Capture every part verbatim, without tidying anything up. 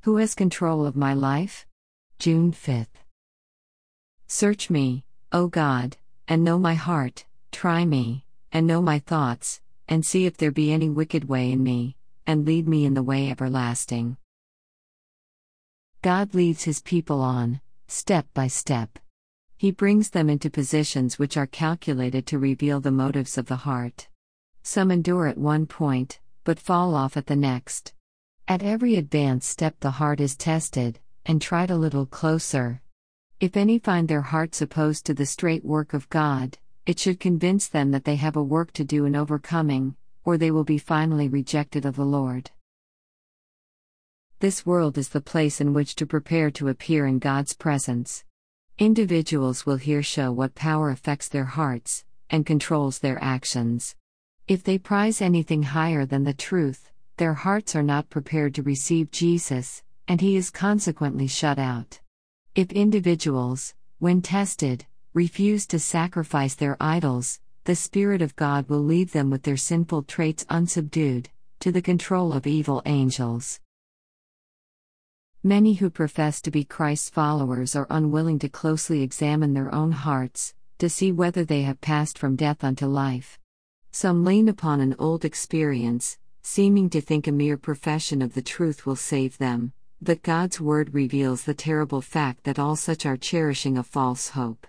Who has control of my life? June fifth. Search me, O God, and know my heart, try me, and know my thoughts, and see if there be any wicked way in me, and lead me in the way everlasting. God leads His people on, step by step. He brings them into positions which are calculated to reveal the motives of the heart. Some endure at one point, but fall off at the next. At every advanced step the heart is tested, and tried a little closer. If any find their hearts opposed to the straight work of God, it should convince them that they have a work to do in overcoming, or they will be finally rejected of the Lord. This world is the place in which to prepare to appear in God's presence. Individuals will here show what power affects their hearts, and controls their actions. If they prize anything higher than the truth, their hearts are not prepared to receive Jesus, and He is consequently shut out. If individuals, when tested, refuse to sacrifice their idols, the Spirit of God will leave them with their sinful traits unsubdued, to the control of evil angels. Many who profess to be Christ's followers are unwilling to closely examine their own hearts, to see whether they have passed from death unto life. Some lean upon an old experience, seeming to think a mere profession of the truth will save them, but God's Word reveals the terrible fact that all such are cherishing a false hope.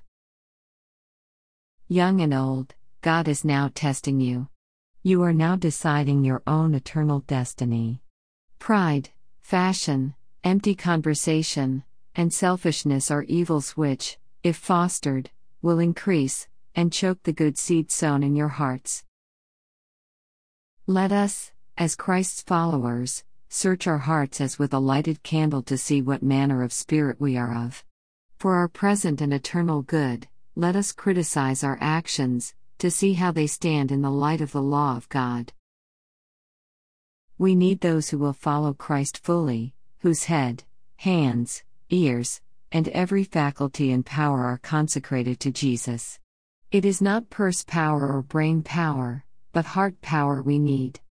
Young and old, God is now testing you. You are now deciding your own eternal destiny. Pride, fashion, empty conversation, and selfishness are evils which, if fostered, will increase, and choke the good seed sown in your hearts. Let us, as Christ's followers, search our hearts as with a lighted candle to see what manner of spirit we are of. For our present and eternal good, let us criticize our actions, to see how they stand in the light of the law of God. We need those who will follow Christ fully, whose head, hands, ears, and every faculty and power are consecrated to Jesus. It is not purse power or brain power, but heart power we need.